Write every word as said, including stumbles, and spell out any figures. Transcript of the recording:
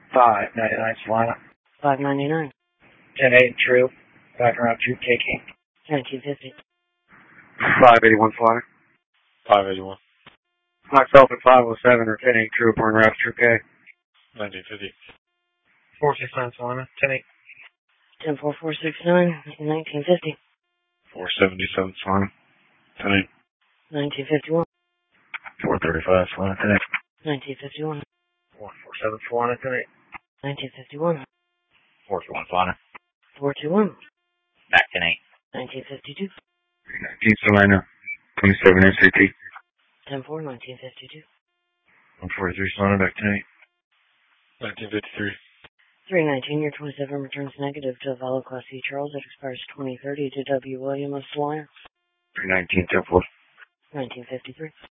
five ninety-nine Solana. five ninety-nine. ten eight True. Back around two K King. nineteen fifty. five eighty-one Solana. five eighty-one. Myself at five oh seven or ten eight True. Born Raps True K. nineteen fifty. four sixty-nine Solana. ten eight. ten four four six nine. nineteen fifty. four seventy-seven Solana. ten eight. nineteen fifty-one. four thirty-five Solana. ten eight. nineteen fifty-one. one forty-seven Solana. ten eight. nineteen fifty-one. four two one Solana. four two one. Back ten eight. nineteen fifty-two. three nineteen Solana. twenty-seven S A T. ten four. nineteen fifty-two. one forty-three Solana. Back ten eight. nineteen fifty-three. three nineteen. Year twenty-seven returns negative to Valo Class C Charles. It expires twenty thirty to W. William of Solana. three nineteen ten four. nineteen fifty-three.